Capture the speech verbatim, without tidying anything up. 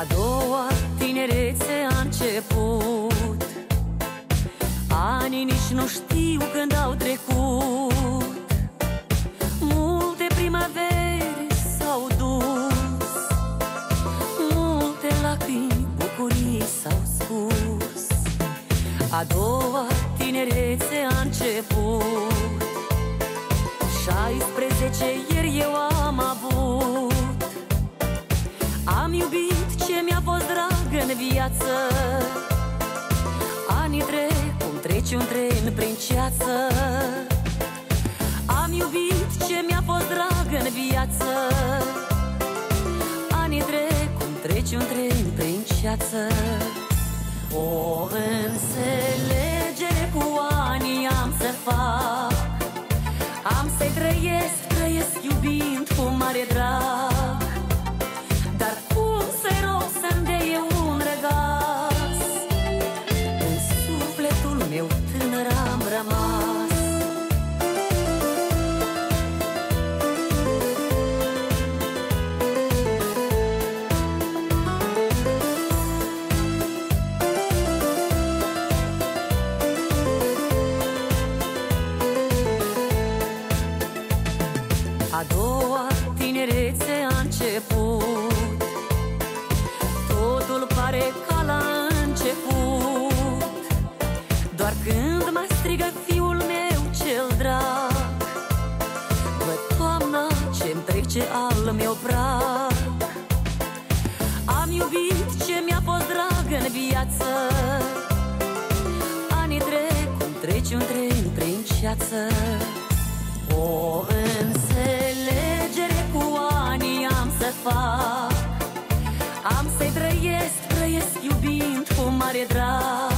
A doua tinerețe a început, anii nici nu știu când au trecut. Multe primăveri s-au dus, multe lacrimi, bucurii s-au spus. A doua tinerețe a început, șaisprezece ieri eu am avut. Am iubit ce mi-a fost drag în viață, anii trec cum trece un tren prin ceață. Am iubit ce mi-a fost drag în viață, anii trec cum trece un tren prin ceață. O înțelegere cu anii am să fac, am să-i trăiesc, trăiesc iubind cu mare drag. Dar cum să-i rog să-mi dea eu un răgaz, în sufletul meu tânăr am rămas. A doua tinerețe a început, totul pare ca la început. Doar când mă strigă fiul meu cel drag, văd toamna ce-mi trece al meu prag. Am iubit ce mi-a fost drag în viață, anii trec cum trece un tren prin ceață. O înțelegere cu anii am să fac, am să-i trăiesc, trăiesc iubind cu mare drag.